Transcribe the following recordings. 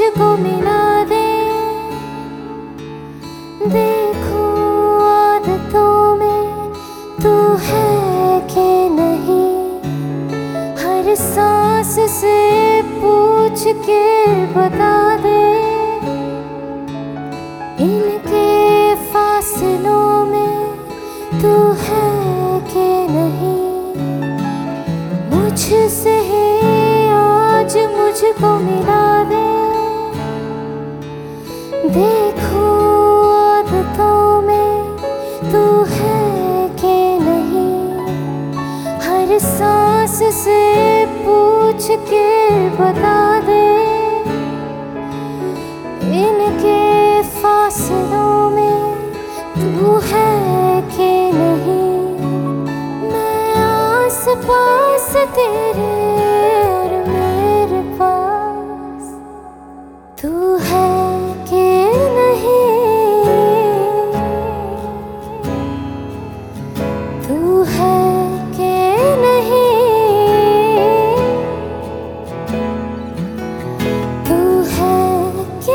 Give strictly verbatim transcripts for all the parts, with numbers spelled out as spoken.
मुझको मिला दे। देखो आदतों में तू है कि नहीं, हर सांस से पूछ के बता दे। इनके फासलों में तू है कि नहीं, मुझसे ही आज मुझको मिला दे। देखो आदतों में तू है कि नहीं, हर सांस से पूछ के बता दे। इनके फासलों में तू है कि नहीं, मैं आस पास तेरे और मेरे पास तू है कि नहीं, तू है कि नहीं, तू है कि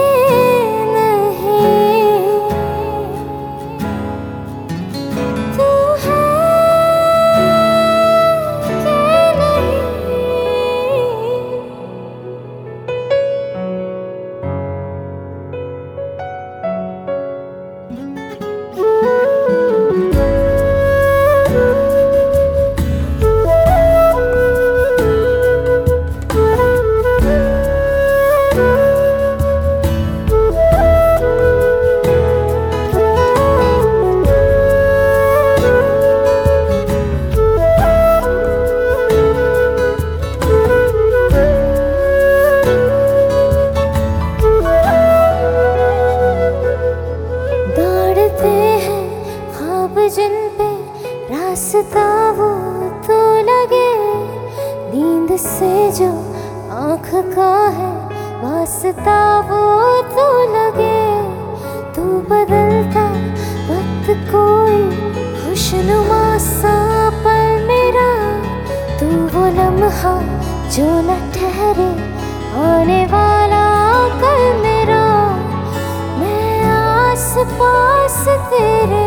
जिन पे रास्ता वो तो लगे, नींद से जो आँख का है वास्ता वो तो लगे। तू बदलता वक्त कोई खुशनुमा सा पल मेरा, तू वो लम्हा जो न ठहरे आने वाला कल मेरा। मैं आस पास तेरे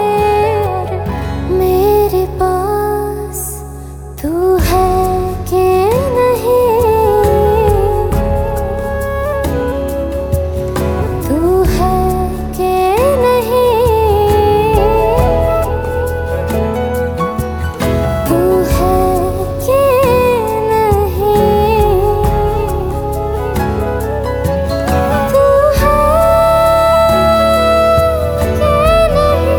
मेरे पास तू है कि नहीं, तू है कि नहीं, तू है कि नहीं, तू है कि नहीं।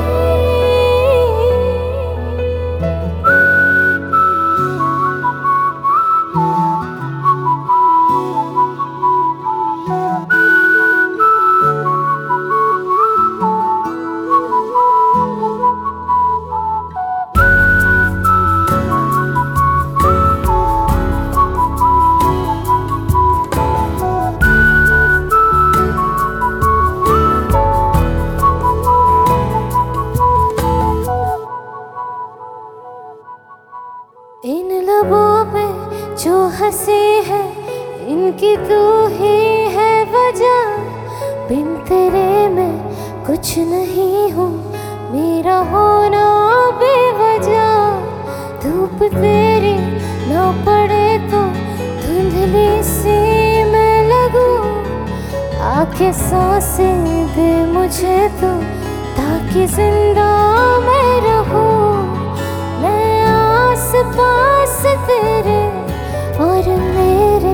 इन लबों पे जो हंसी है इनकी तू ही है वजह, बिन तेरे मैं कुछ नहीं हूँ, मेरा होना बेवजह। धूप तेरी ना पड़े तो धुंधली सी मैं लगूं, आके सांसें दे मुझे तो ताकि जिंदा मैं रहूं। मैं आस पास तेरे और मेरे